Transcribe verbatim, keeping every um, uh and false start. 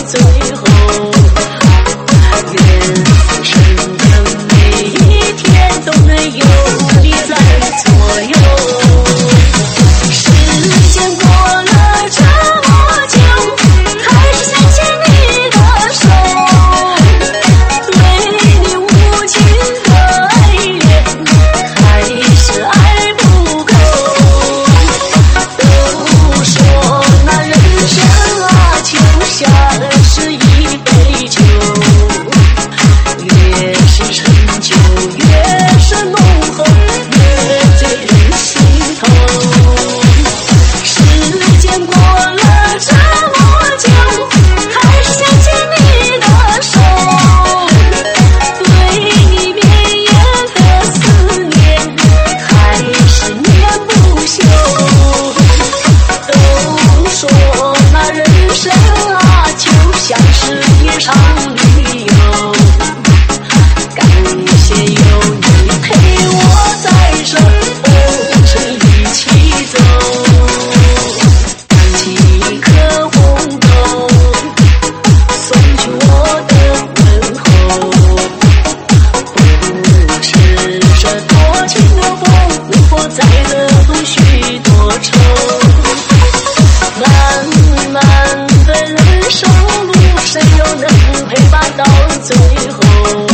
最后，愿此生的每一天都能有你在左右。时间过了这么久，还是想牵你的手，对你无情的爱恋，还是爱不够。都说那人生啊，就像是一杯酒，越是陈旧越是浓厚，越醉人心头。时间过了这么久，还是想牵你的手，对你绵延的思念，还是念不休。都说那人生啊，就像是一场旅游，感谢有你陪我在这红尘一起走。燃起一颗红豆，送去我的问候。不知这多情的风，能否再得动许多愁？漫漫的人生路，谁又能陪伴到最后？